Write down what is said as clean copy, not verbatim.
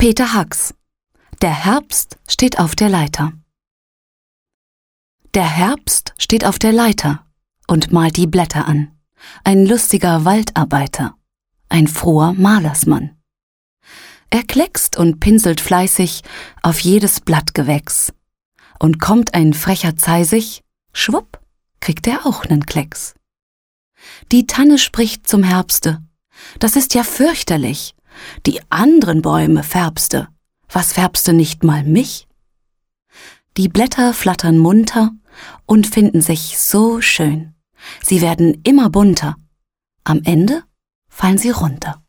Peter Hacks. Der Herbst steht auf der Leiter. Der Herbst steht auf der Leiter und malt die Blätter an. Ein lustiger Waldarbeiter, ein froher Malersmann. Er kleckst und pinselt fleißig auf jedes Blattgewächs. Und kommt ein frecher Zeisig, schwupp, kriegt er auch nen Klecks. Die Tanne spricht zum Herbste: Das ist ja fürchterlich, die anderen Bäume färbste, was färbste nicht mal mich? Die Blätter flattern munter und finden sich so schön. Sie werden immer bunter. Am Ende fallen sie runter.